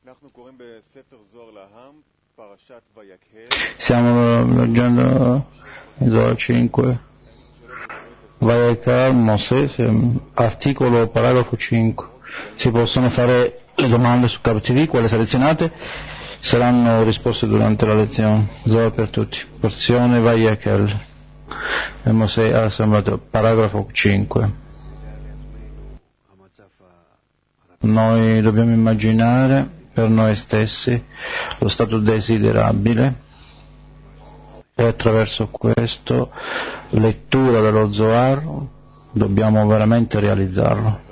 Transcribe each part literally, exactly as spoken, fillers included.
Stiamo leggendo Zohar cinque, Vayikra, Mosè, articolo paragrafo cinque. Si possono fare le domande su K T V, quelle selezionate saranno risposte durante la lezione. Zohar per tutti, porzione Vayikra, e Mosè ha assemblato, paragrafo cinque. Noi dobbiamo immaginare per noi stessi lo stato desiderabile e attraverso questo lettura dello Zohar dobbiamo veramente realizzarlo.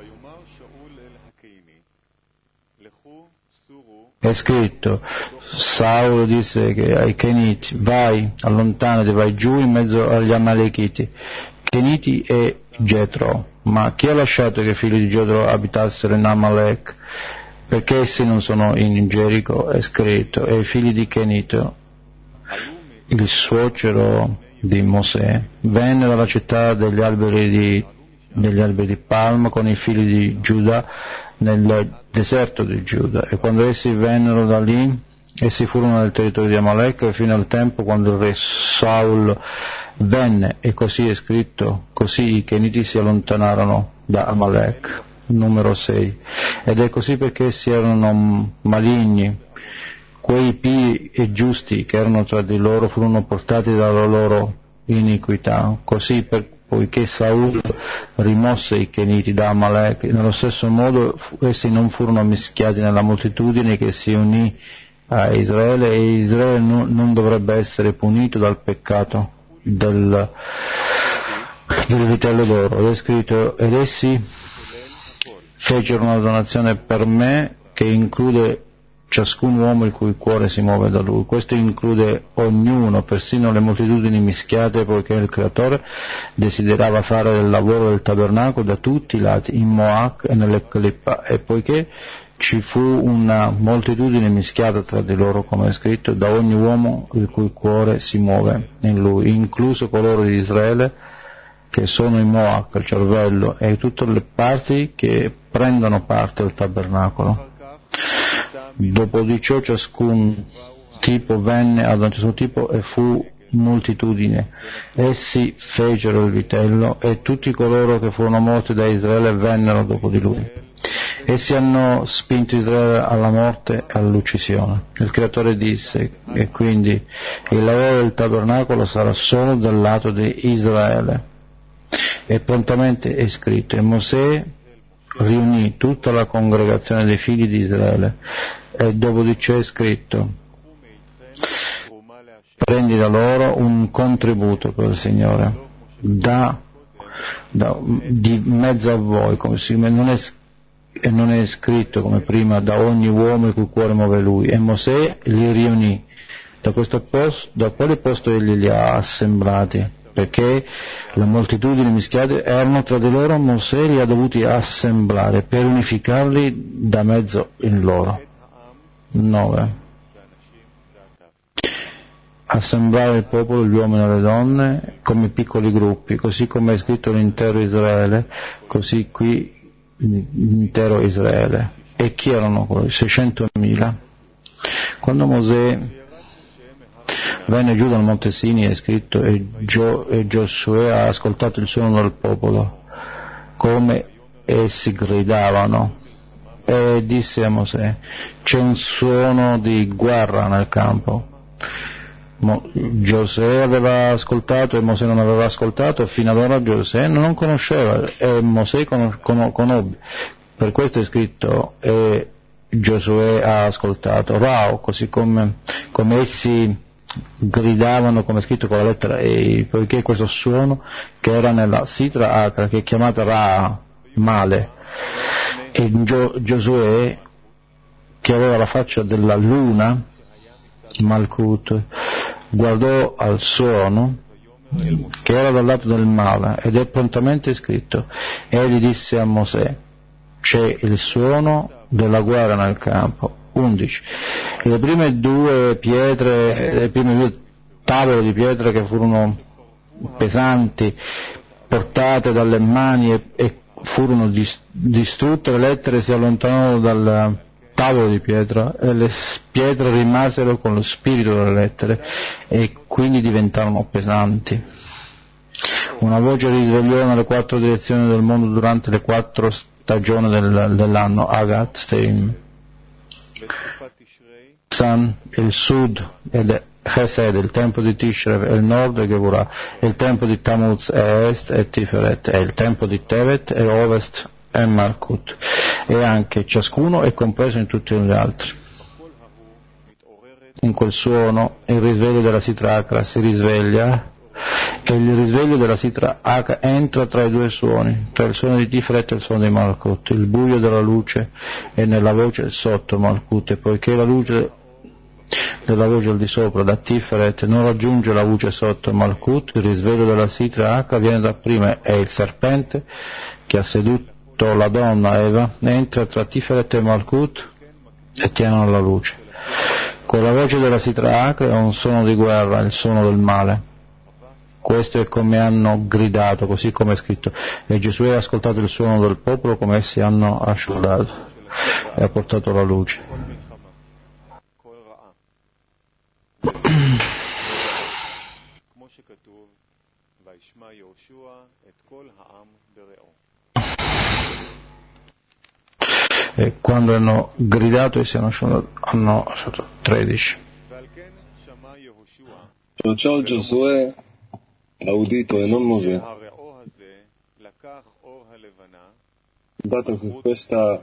È scritto, Saul disse che ai Keniti, vai, allontanati, vai giù in mezzo agli Amalekiti. Keniti e Getro, ma chi ha lasciato che i figli di Getro abitassero in Amalek? Perché essi non sono in Gerico? È scritto, e i figli di Kenito, il suocero di Mosè, venne dalla città degli alberi di, degli alberi di palma con i figli di Giuda nel deserto di Giuda, e quando essi vennero da lì, essi furono nel territorio di Amalek fino al tempo quando il re Saul venne, e così è scritto, così i Keniti si allontanarono da Amalek. Numero sei. Ed è così perché essi erano maligni, quei pii e giusti che erano tra di loro furono portati dalla loro iniquità, così per, poiché Saul rimosse i Keniti da Amalek, nello stesso modo essi non furono mischiati nella moltitudine che si unì a Israele, e Israele non, non dovrebbe essere punito dal peccato del, del vitello d'oro. Ed è scritto, ed essi fecero una donazione per me che include ciascun uomo il cui cuore si muove da lui. Questo include ognuno, persino le moltitudini mischiate, poiché il Creatore desiderava fare il lavoro del tabernacolo da tutti i lati, in Moach e nelle Clippa, e poiché ci fu una moltitudine mischiata tra di loro, come è scritto, da ogni uomo il cui cuore si muove in lui, incluso coloro di Israele che sono in Moach, il cervello, e tutte le parti che prendono parte al tabernacolo. Dopo di ciò ciascun tipo venne ad un suo tipo e fu moltitudine. Essi fecero il vitello, e tutti coloro che furono morti da Israele vennero dopo di lui. Essi hanno spinto Israele alla morte e all'uccisione. Il Creatore disse, e quindi il lavoro del tabernacolo sarà solo dal lato di Israele. E prontamente è scritto, e Mosè riunì tutta la congregazione dei figli di Israele, e dopo di ciò è scritto, prendi da loro un contributo per il Signore, da, da, di mezzo a voi, come si, non è, e non è scritto come prima, da ogni uomo il cui cuore muove lui. E Mosè li riunì, da questo posto, da quale posto egli li ha assemblati? Perché le moltitudini mischiate erano tra di loro, Mosè li ha dovuti assemblare per unificarli da mezzo in loro. nove. Assemblare il popolo, gli uomini e le donne, come piccoli gruppi, così come è scritto l'intero Israele, così qui l'intero Israele. E chi erano quelli? seicentomila. Quando Mosè venne giù dal monte Sinai, è scritto, e, Gio, e Giosuè ha ascoltato il suono del popolo, come essi gridavano, e disse a Mosè, c'è un suono di guerra nel campo. Mo, Giosuè aveva ascoltato e Mosè non aveva ascoltato, e fino ad ora Giosuè non conosceva e Mosè con, con, conobbe. Per questo è scritto, e Giosuè ha ascoltato. Rao, così come, come essi gridavano, come è scritto con la lettera E, poiché questo suono che era nella Sitra Acra, che è chiamata Ra, male, e Gio, Giosuè, che aveva la faccia della luna, Malkut, guardò al suono che era dal lato del male, ed è prontamente scritto, egli disse a Mosè, c'è il suono della guerra nel campo. undici. Le prime due pietre, le prime due tavole di pietra che furono pesanti, portate dalle mani e, e furono dis, distrutte, le lettere si allontanarono dal, tavolo di pietra e le pietre rimasero con lo spirito delle lettere e quindi diventarono pesanti. Una voce risvegliò nelle quattro direzioni del mondo durante le quattro stagioni del, dell'anno, Agat, Steim, San, il sud, ed Chesed, il tempo di Tishrev, e il nord, e Gevurah, e il tempo di Tammuz, e Est, e Tiferet, e il tempo di Tevet, e Ovest, e Malkut, e anche ciascuno è compreso in tutti gli altri. In quel suono il risveglio della Sitra Akra si risveglia e il risveglio della Sitra Akra entra tra i due suoni, tra il suono di Tiferet e il suono di Malkut. Il buio della luce è nella voce sotto Malkut, e poiché la luce della voce al di sopra da Tiferet non raggiunge la voce sotto Malkut, il risveglio della Sitra Akra viene da prima e il serpente che ha seduto la donna Eva entra tra Tiferet e Malkut e tiene la luce. Con la voce della Sitra Akra è un suono di guerra, il suono del male. Questo è come hanno gridato, così come è scritto, e Giosuè ha ascoltato il suono del popolo come essi hanno asciugato e ha portato la luce. E quando hanno gridato essi hanno hanno tredici. Perciò Giosuè ha udito e non Mosè, dato che questa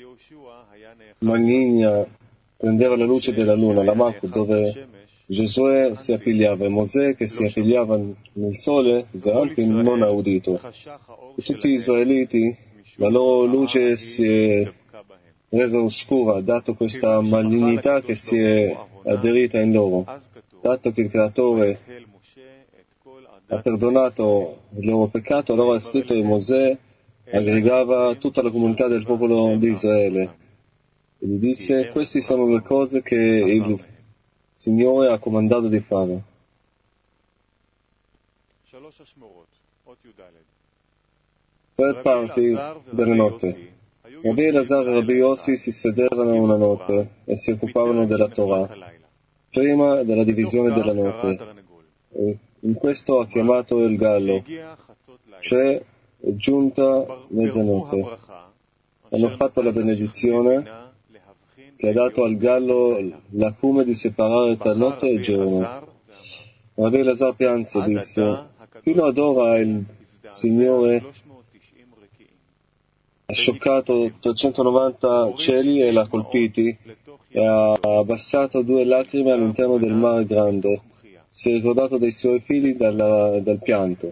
maligna prendeva la luce della luna, la Malkut, dove Giosuè si appigliava, e Mosè che si appigliava nel sole, Zeralpin, non ha udito. E tutti gli israeliti, la loro luce si è resa oscura, dato questa malignità che si è aderita in loro. Dato che il Creatore ha perdonato il loro peccato, allora è scritto che Mosè aggregava tutta la comunità del popolo di Israele e gli disse: queste sono le cose che il Signore ha comandato di fare. Tre parti della notte. Rabbi Elazar e Rabbi Yossi si sedevano una notte e si occupavano della Torah prima della divisione della notte. E in questo ha chiamato il gallo, cioè è giunta mezzanotte. Hanno fatto la benedizione che ha dato al gallo l'acume di separare tra notte e giorno. Rabbi Elazar pianse e disse: fino ad ora il Signore ha scioccato trecentonovanta cieli e l'ha colpiti e ha abbassato due lacrime all'interno del mare grande. Si è ricordato dei suoi figli dalla, dal pianto.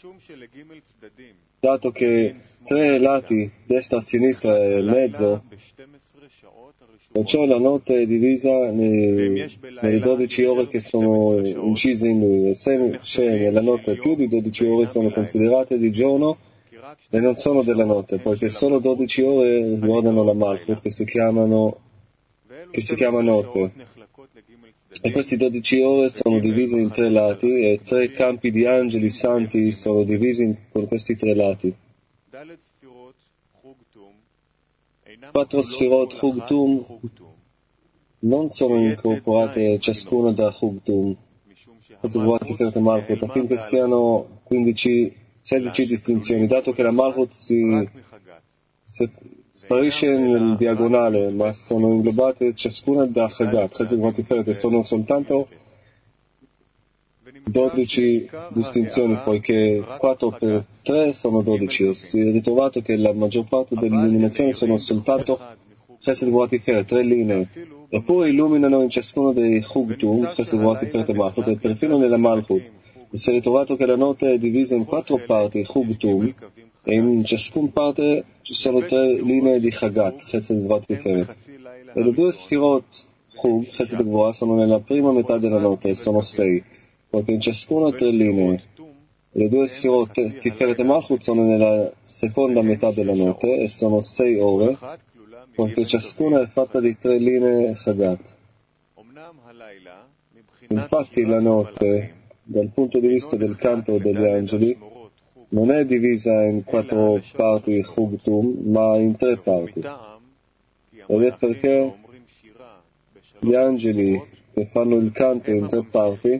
Dato che tre lati, destra, sinistra e mezzo, perciò la notte è divisa nei, nelle dodici ore che sono incise in lui, e se c'è nella notte più di dodici ore sono considerate di giorno e non sono della notte, poiché solo dodici ore riguardano la Malkut, che si chiamano che si chiama notte. E queste dodici ore sono divise in tre lati e tre campi di angeli santi sono divisi in, con questi tre lati. Quattro sfirot Chugtum non sono incorporate ciascuna da Chugtum, affinché siano quindici, sedici distinzioni, dato che la Malkut si, si sparisce nel diagonale, ma sono inglobate ciascuna da Chagat, che sono soltanto dodici distinzioni, poiché quattro per tre sono dodici, e si è ritrovato che la maggior parte delle illuminazioni sono soltanto Chesed Gvura Tiferet, tre linee, eppure illuminano in ciascuno dei Chugtum, Chesed Gvura Tiferet e Malkut, e perfino nella Malkut. E si è ritrovato che la notte è divisa in quattro parti, Chugtum, e in ciascuna parte ci sono tre linee di Chagat, Chesed Gvura Tiferet. E le due sfirot Chug, Chesed Gvura, sono nella prima metà della notte, e sono sei, poiché in ciascuna tre linee. Le due sfirot Tiferet e Malkut sono nella seconda metà della notte, e sono sei ore, poiché ciascuna è fatta di tre linee Chagat. Infatti la notte, dal punto di vista del canto degli angeli, non è divisa in quattro parti Chugtum, ma in tre parti. ed è perché gli angeli che fanno il canto in tre parti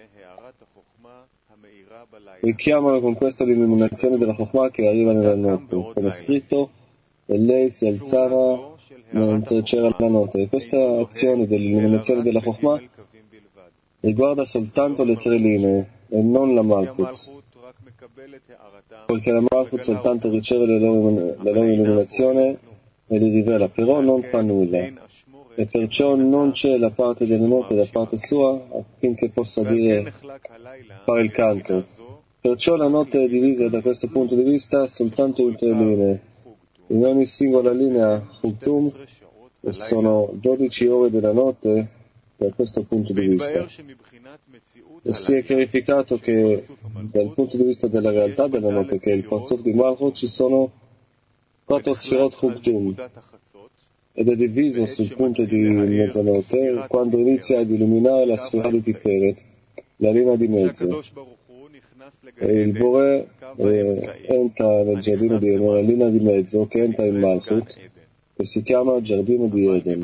richiamano con questo l'illuminazione della Chokhmah che arriva nella notte. Come scritto, e lei si alzava mentre c'era la notte. E questa azione dell'illuminazione della Chokhmah riguarda soltanto le tre linee e non la Malchut, poiché la Malchut soltanto riceve la loro, la loro illuminazione e li rivela, però non fa nulla. E perciò non c'è la parte della notte da parte sua affinché possa dire fare il canto. Perciò la notte è divisa da questo punto di vista soltanto in tre linee. In ogni singola linea Chuktum sono dodici ore della notte da questo punto di vista. E si è chiarificato che dal punto di vista della realtà della notte, che è il Parzuf di Malchut, ci sono quattro Sfirot Chuktum ed è diviso sul punto di mezzanotte quando inizia ad illuminare la sfera di Tiferet, la linea di mezzo. E il Bore eh, entra nel giardino di Eden, la linea di mezzo che entra in Malchut, che si chiama giardino di Eden.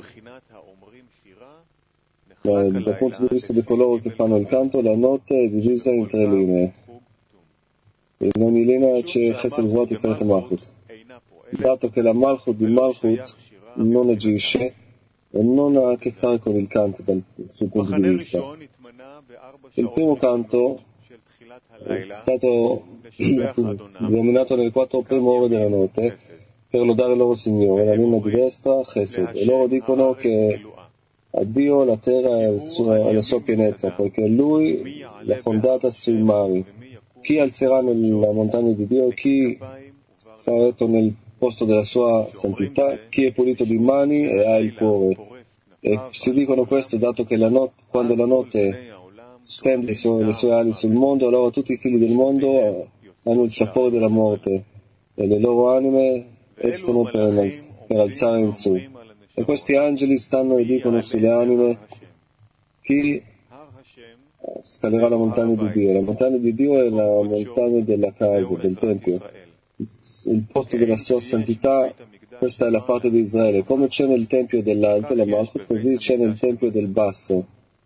Ma dal punto di vista di coloro che fanno il canto, la notte è divisa in tre linee. In ogni linea c'è Chesed Gvurah Tiferet Malchut. Dato che la Malchut di Malchut non agisce e non ha a che fare con il canto dal suo punto di vista. Il primo canto è stato denominato nelle quattro prime ore della notte per lodare il loro Signore, la linea di destra, Chesed, e loro dicono che a Dio la terra è alla sua pienezza, poiché Lui l'ha fondata sui mari. Chi alzerà nella montagna di Dio, chi sarà retto nel posto della sua santità, chi è pulito di mani e ha il cuore. E si dicono questo dato che la notte, quando la notte stende le sue, le sue ali sul mondo, allora tutti i figli del mondo hanno il sapore della morte e le loro anime escono per, per alzare in su. E questi angeli stanno e dicono sulle anime: chi scalerà la montagna di Dio? La montagna di Dio è la montagna della casa, del Tempio, il posto della sua santità. Questa è la parte di Israele. Come c'è nel Tempio dell'alto, la Malchut, così c'è nel Tempio del basso.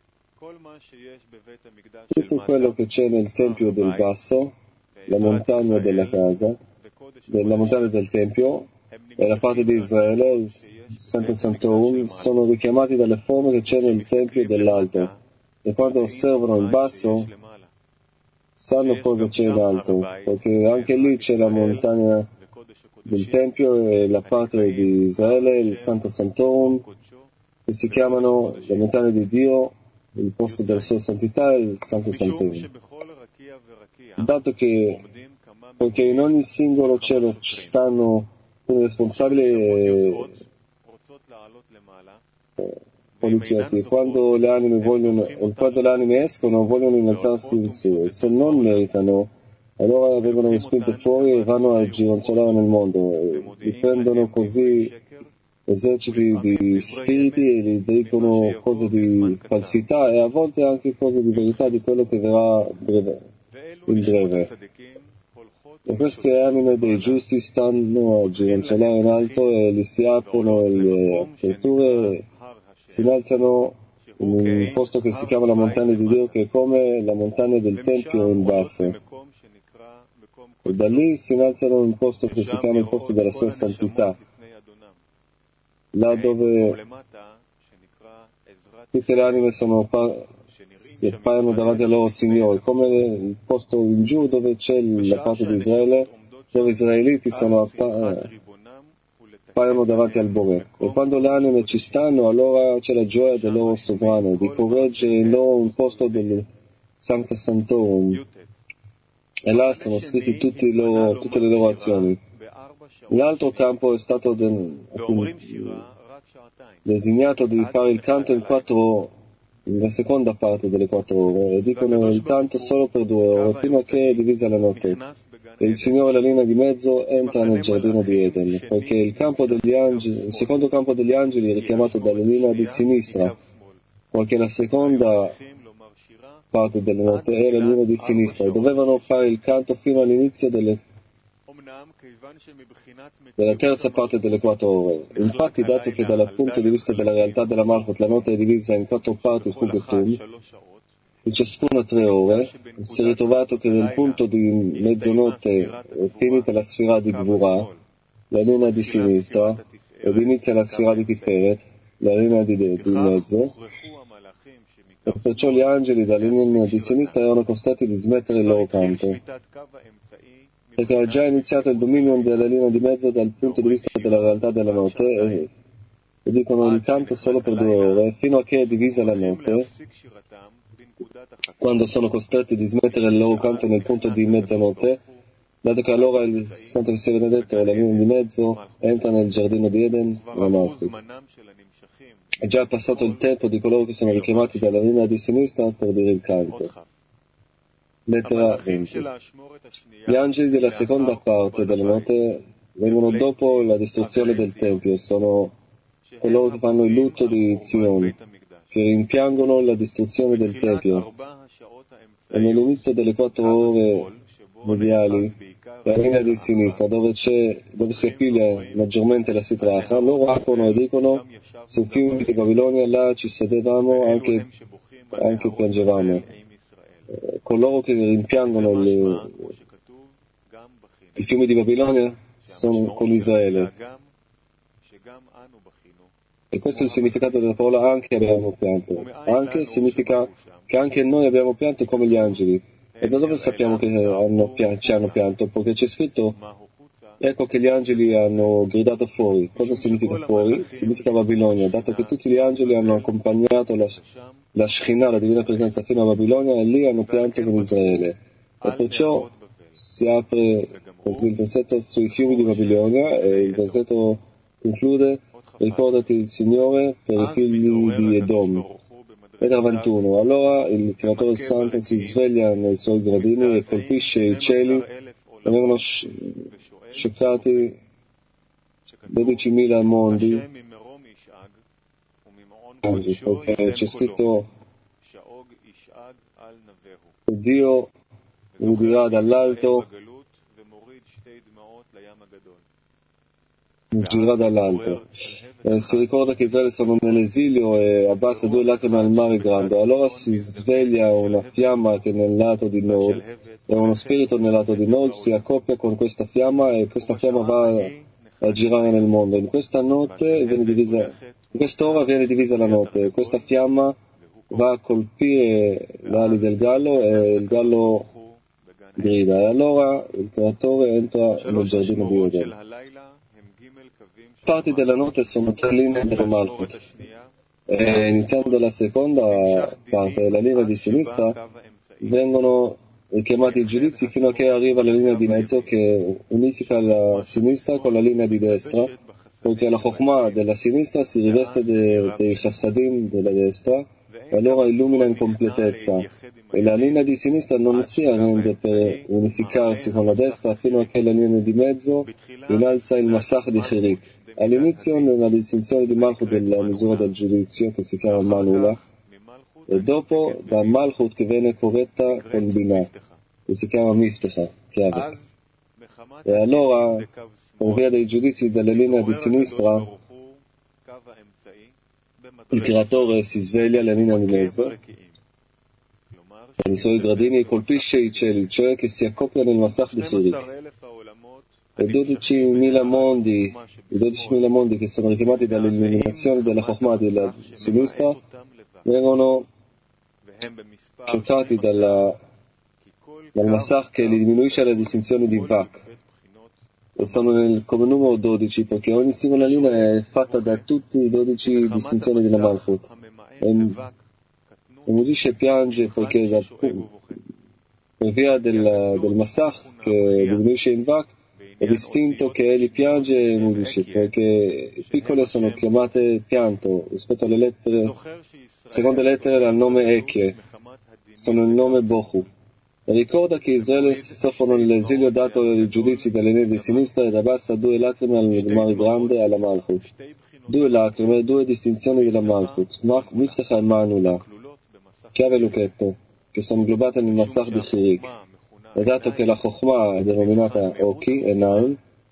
Tutto quello che c'è nel Tempio del basso, la montagna della casa, la montagna del Tempio, e la parte di Israele, il Santo Santorum, sono richiamati dalle forme che c'è nel Tempio dell'alto. E quando osservano il basso, sanno cosa c'è in alto, perché anche lì c'è la montagna del Tempio e la parte di Israele, il Santo Santorum, che si chiamano la montagna di Dio, il posto della sua santità e il Santo Santorum. Dato che, poiché in ogni singolo cielo ci stanno un responsabile eh, poliziotti, quando le anime vogliono, quando le anime escono, vogliono innalzarsi in su, e se non meritano, allora vengono spinte fuori e vanno a gironzolare nel mondo, e difendono così eserciti di spiriti e gli dicono cose di falsità e a volte anche cose di verità di quello che verrà breve, in breve. E queste anime dei giusti stanno a gironzolare in alto e gli si aprono le aperture, si innalzano in un posto che si chiama la montagna di Dio, che è come la montagna del Tempio in basso. E da lì si innalzano in un posto che si chiama il posto della sua santità, là dove tutte le anime sono si appaiono davanti al loro Signore, come il posto in giù dove c'è la parte di Israele, dove gli israeliti sono appa- appaiono davanti al Bore. E quando le anime ci stanno, allora c'è la gioia del loro sovrano, di correggere in loro un posto del Sancta Santorum. E là sono scritti tutti loro, tutte le loro azioni. L'altro campo è stato de- designato di fare il canto in quattro nella seconda parte delle quattro ore, e dicono il canto solo per due ore, prima che è divisa la notte. E il Signore, la linea di mezzo, entra nel giardino di Eden, poiché il campo degli angeli, il secondo campo degli angeli è richiamato dalla linea di sinistra, poiché la seconda parte della notte è la linea di sinistra, e dovevano fare il canto fino all'inizio delle della terza parte delle quattro ore. Infatti, dato che dal punto di vista della realtà della Malchut la notte è divisa in quattro parti Hugetum, in ciascuna tre ore, si è ritrovato che nel punto di mezzanotte è finita la sfera di Gvura, la linea di sinistra, ed inizia la sfera di Tiferet, la linea di, de- di mezzo, e perciò gli angeli dalla linea di sinistra erano costretti di smettere il loro canto, perché era già iniziato il dominio della linea di mezzo dal punto di vista della realtà della notte, e, e dicono il canto solo per due ore, fino a che è divisa la notte, quando sono costretti di smettere il loro canto nel punto di mezzanotte, dato che allora il Santo che sia benedetto, la linea di mezzo, entra nel giardino di Eden, la Malchut. È già passato il tempo di coloro che sono richiamati dalla linea di sinistra per dire il canto. Lettera venti. Gli angeli della seconda parte della notte vengono dopo la distruzione del Tempio, sono coloro che fanno il lutto di Zion, che rimpiangono la distruzione del Tempio, e nell'inizio delle quattro ore mediali, la linea di sinistra, dove, c'è, dove si appiglia maggiormente la sitracha, loro aprono e dicono: sul fiume di Babilonia là ci sedevamo, anche, anche piangevamo. Eh, coloro che rimpiangono le, i fiumi di Babilonia sono con Israele. E questo è il significato della parola anche abbiamo pianto. Anche significa che anche noi abbiamo pianto come gli angeli. E da dove sappiamo che hanno, ci hanno pianto? Perché c'è scritto, ecco che gli angeli hanno gridato fuori. Cosa significa fuori? Significa Babilonia, dato che tutti gli angeli hanno accompagnato la, la Shekhinah, la divina presenza, fino a Babilonia, e lì hanno pianto con Israele. E perciò si apre così il versetto sui fiumi di Babilonia, e il versetto conclude: ricordati il Signore per i figli di Edom. Lettera ventuno. Allora il Creatore Santo si sveglia nei suoi gradini e colpisce i cieli, e vengono scioccati dodicimila mondi, perché c'è scritto che Dio udirà dall'alto, girerà dall'alto. Eh, si ricorda che Israele sono nell'esilio e abbassa due lacrime al mare grande. Allora si sveglia una fiamma che nel lato di nord, e uno spirito nel lato di nord si accoppia con questa fiamma, e questa fiamma va a, a girare nel mondo. In questa notte viene divisa, in quest'ora viene divisa la notte, e questa fiamma va a colpire le ali del gallo, e il gallo grida. E allora il Creatore entra nel giardino di Eden. Le parti della notte sono tre linee della Malchut, e iniziando la seconda parte, la linea di sinistra, vengono richiamati i giudizi fino a che arriva la linea di mezzo, che unifica la sinistra con la linea di destra, perché la Chokhmah della sinistra si riveste de, dei Chassadim della destra, e allora illumina in completezza, e la linea di sinistra non si arrende per unificarsi con la destra fino a che la linea di mezzo innalza il Masach di Chirik. All'inizio nella distinzione di Malchut della misura del giudizio, che si chiama Manula, e dopo da Malchut che viene corretta con Binah, che si chiama Miftecha, chiave. E allora, per via dei giudizi della linea di sinistra, il Creatore si sveglia alla linea di mezzo, nei suoi gradini, e colpisce i cieli, cioè che si accoppiano nel Masach di Chirik. E dodicimila mondi, i dodicimila mondi che sono richiamati dall'illuminazione della Chokhmah della sinistra, vengono scioccati dalla, dal Masach che li diminuisce la distinzione di Vak, e sono nel, come numero dodici, perché ogni singola linea è fatta da tutti i dodici distinzioni della Malchut. E, e musisce piange perché da, per via del, del Masach che diminuisce in Vak, è distinto che egli piange e musisce, perché i piccole sono chiamate pianto rispetto alle lettere, seconde lettere dal nome Echie, sono il nome Bochu. E ricorda che Israele soffrono nell'esilio dato i giudizi delle linee di sinistra, ed abbassa due lacrime al mare grande alla Malchut. Due lacrime, due distinzioni della Malchut, Miftecha e Manula, chiave e lucchetto, che sono inglobate nel Masach di Chirik. E dato che la Chokhmah è denominata Oki e Naim,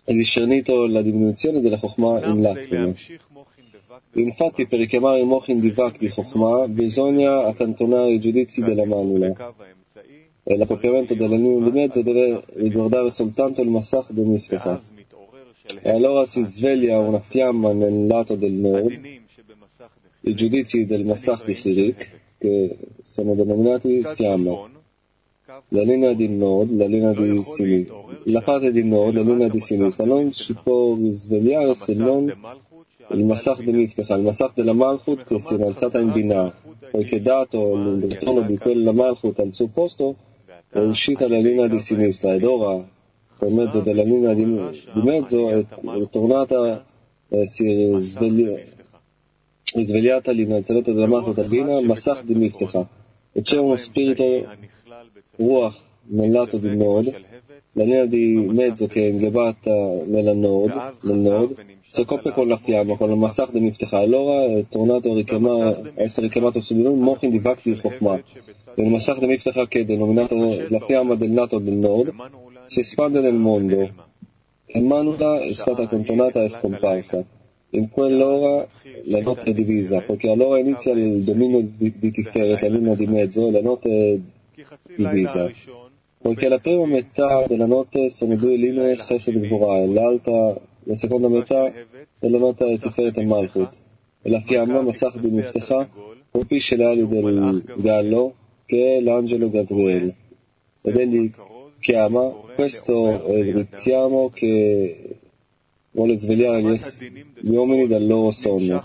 ha discernito la diminuzione della Chokhmah in lacrime. Infatti, per richiamare il Mochin Divak di Chokhmah bisogna accantonare i giudizi della manula, e l'appropriamento della linea di mezzo deve riguardare soltanto il Masach del Miftecha. E allora si sveglia una fiamma nel lato del nord, i giudizi del Masach di Chirik, che sono denominati fiamma. La linea di nord, la linea di sinistra, la parte di nord, la linea di sinistra, non si può risvegliare se non il Masach del Miftecha, il Masach della Malchut che si è innalzata in Binah, poiché dato il ritorno di quella Malchut al suo posto, è uscita la linea di sinistra, ed ora, per mezzo della linea di, di mezzo, è ritornata, eh, si è risvegli, risvegliata l'innalzamento della Malchut al Binah, Masach di Miftecha, e c'è uno spirito Ruach nel lato di nord, la linea di mezzo che è inglobata nella nord, nel nord, si accopia con la fiamma, con il Masach di Miftecha. Allora è tornato a, richiamare, a essere chiamato su di noi Mochin Divak di Chokhmah. Il Masach di Miftecha, che è denominato la fiamma del lato del nord, si espande nel mondo. E Manula è stata accantonata e scomparsa. In quell'ora la notte è divisa, perché allora inizia il dominio di, di Tiferet, la linea di mezzo, e la notte è divisa. Poiché la prima metà della notte sono due linee Chesed e Gvurah, e l'altra, la seconda metà della notte è Tiferet e Malchut. E la fiamma, Masach di Miftecha, colpisce le ali del gallo, che è l'angelo Gabriele. Ed egli chiama, questo è il richiamo che vuole svegliare gli, gli uomini dal loro sonno.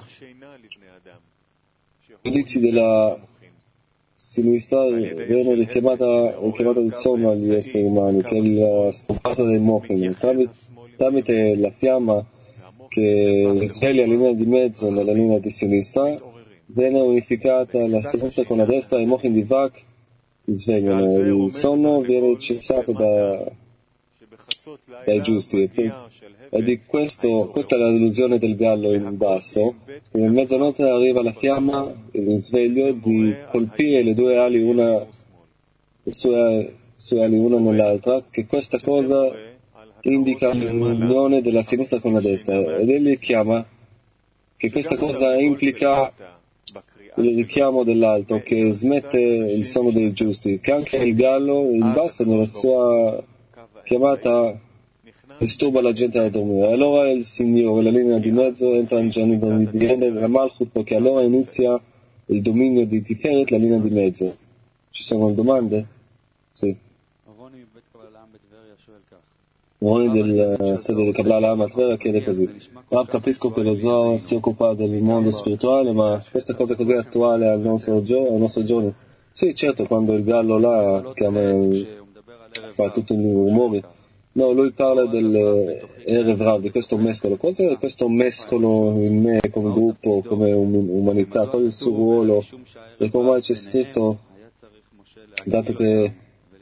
I giudizi della sinistra viene richiamata, richiamata il sonno agli esseri umani, che è la scomparsa del Mochin. Tramite, tramite la fiamma che sveglia la linea di mezzo nella linea di sinistra, viene unificata la sinistra con la destra, e i Mochin Divak si svegliano, il sonno viene cessato da, dai giusti. E, per, e di questo, questa è la delusione del gallo in basso, che nel mezzanotte arriva la fiamma, il risveglio, di colpire le due ali, una, le sue, sue ali una nell'altra, che questa cosa indica l'unione della sinistra con la destra, ed egli chiama che questa cosa implica il richiamo dell'alto, che smette il sonno dei giusti, che anche il gallo in basso nella sua chiamata disturba la gente a dormire. Allora il Signore, la linea di mezzo, entra in giorni della Malchut, perché allora inizia il dominio di Tiferet, la linea di mezzo. Ci sono domande? Sì. Ronny del sede di Kabbalah La'am a Tveria chiede così: Rav, capisco che lo Zohar si occupa del mondo spirituale, ma questa cosa così attuale al nostro, gio- al nostro giorno? Sì, certo, quando il gallo là chiama, fa tutti i rumori. No, lui parla del Erev Rav, di questo mescolo. Cos'è questo mescolo in me come gruppo, come um- umanità? Qual è il suo ruolo? E come c'è scritto, dato che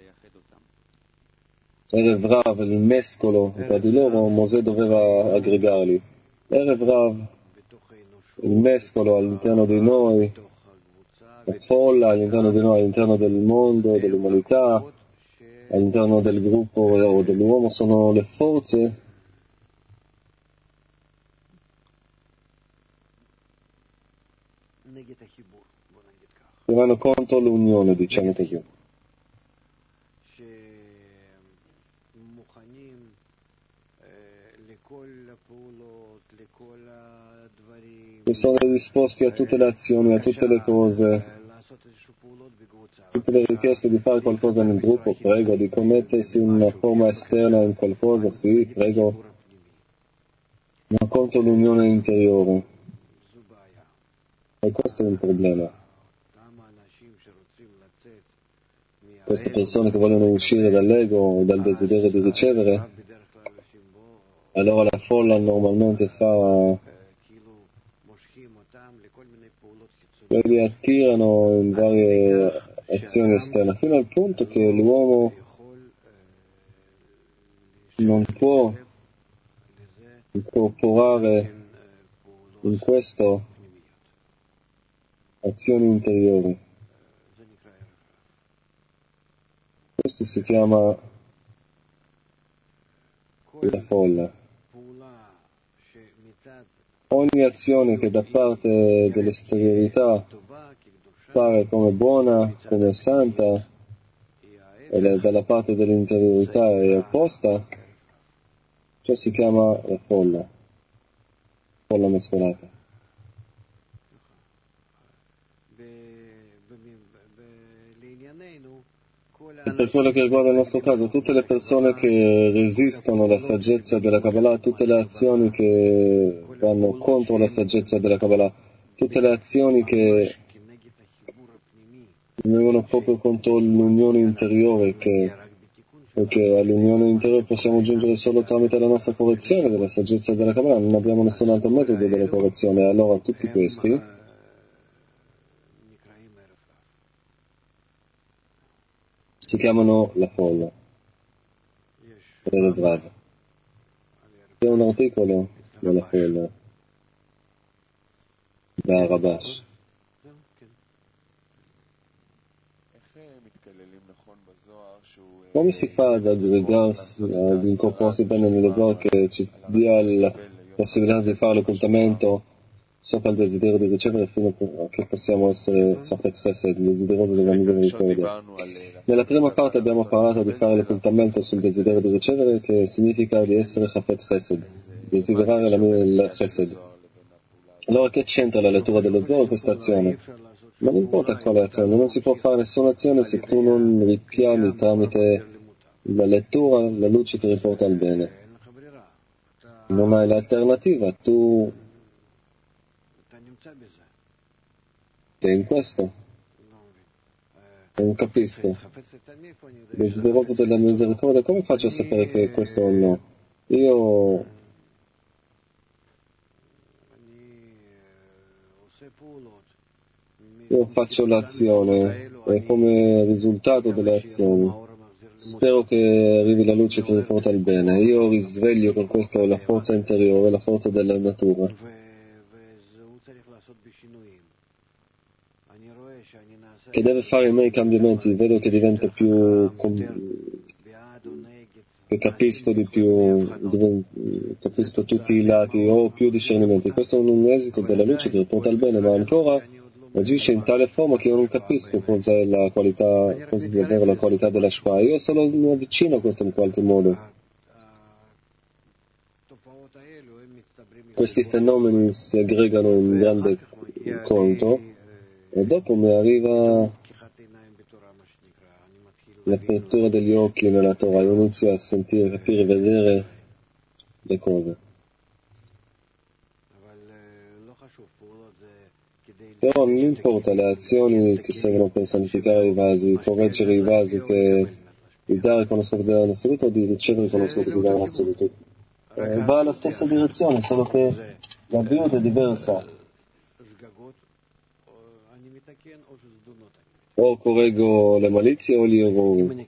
Erev Rav, il mescolo tra di loro, Mosè doveva aggregarli. Erev Rav, il mescolo all'interno di noi, la folla all'interno di noi, all'interno del mondo, dell'umanità, all'interno del gruppo o dell'uomo, sono le forze che vanno contro l'unione, diciamo così. Che sono disposti a tutte le azioni, a tutte le cose, tutte le richieste di fare qualcosa nel gruppo, prego, di connettersi in una forma esterna in qualcosa, sì, prego, ma contro l'unione interiore. E questo è un problema. Queste persone che vogliono uscire dall'ego, dal desiderio di ricevere, allora la folla normalmente fa, li attirano in varie azioni esterne, fino al punto che l'uomo non può incorporare in questo azioni interiori. Questo si chiama la folla. ogni azione che da parte dell'esteriorità pare come buona, come santa, e dalla parte dell'interiorità è opposta, ciò si chiama la folla, folla mescolata. E per quello che riguarda il nostro caso, tutte le persone che resistono alla saggezza della Kabbalah, tutte le azioni che vanno contro la saggezza della Kabbalah, tutte le azioni che vengono proprio contro l'unione interiore, che, perché all'unione interiore possiamo giungere solo tramite la nostra correzione della saggezza della Kabbalah, non abbiamo nessun altro metodo della correzione. Allora tutti questi si chiamano la folla. C'è un articolo nella folla da Rabash. Come si fa ad aggregarsi, ad incorporarsi bene nello Zohar che ci dia la possibilità di fare l'occultamento sopra il desiderio di ricevere fino a che possiamo essere Chafetz Chesed, il desiderio della misericordia? Nella prima parte abbiamo parlato di fare l'occultamento sul desiderio di ricevere, che significa di essere Chafetz Chesed, desiderare la, la Chesed. Allora che c'entra la lettura dello Zohar questa azione? Non importa quale azione, non si può fare nessuna azione se tu non richiami tramite la lettura la luce che riporta al bene. Non hai l'alternativa, tu sei in questo. Non capisco. Desideroso della misericordia, come faccio a sapere che questo o no? Io Io faccio l'azione e come risultato delle azioni spero che arrivi la luce che mi porta al bene. Io risveglio con questo la forza interiore, la forza della natura, che deve fare i miei cambiamenti. Vedo che divento più, che capisco di più, capisco tutti i lati, ho più discernimenti. Questo è un esito della luce che mi porta al bene, ma ancora agisce in tale forma che io non capisco cos'è la qualità, cos'è davvero la qualità della Shpa. Io solo mi avvicino a questo in qualche modo. Questi fenomeni si aggregano in grande conto e dopo mi arriva l'apertura degli occhi nella Torah. Io inizio a sentire, capire, vedere le cose. Però non importa le azioni che servono per santificare i vasi, correggere i vasi, che di dare con lo scopo di dare in assoluto o di ricevere con lo scopo di dare in assoluto. Eh, va alla stessa direzione, solo che la via è diversa. O correggo le malizie o gli errori.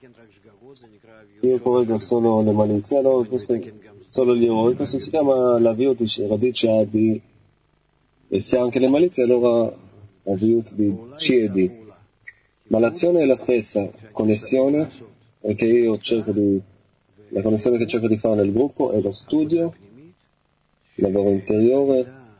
Io correggo solo le malizie, allora questo, solo gli errori. Questo si chiama la via di radice A di. E se anche le malizie, allora avviut di C e D. Ma l'azione è la stessa, connessione, perché io cerco di, la connessione che cerco di fare nel gruppo è lo studio, il lavoro interiore,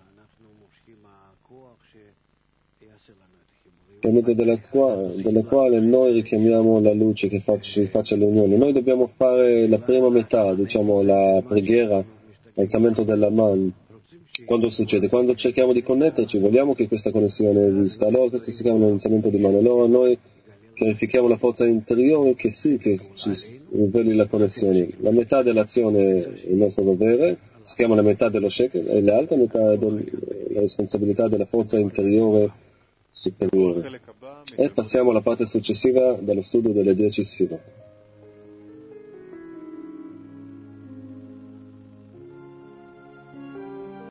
per mezzo della, qua, della quale noi richiamiamo la luce che ci faccia l'unione. Noi dobbiamo fare la prima metà, diciamo la preghiera, l'alzamento della man. Quando succede? Quando cerchiamo di connetterci, vogliamo che questa connessione esista, allora questo si chiama l'alzamento di mano. Allora noi chiarifichiamo la forza interiore che sì, che ci riveli la connessione. La metà dell'azione è il nostro dovere, si chiama la metà dello shekel, e l'altra metà è del, la responsabilità della forza interiore superiore. E passiamo alla parte successiva dello studio delle dieci sfirot.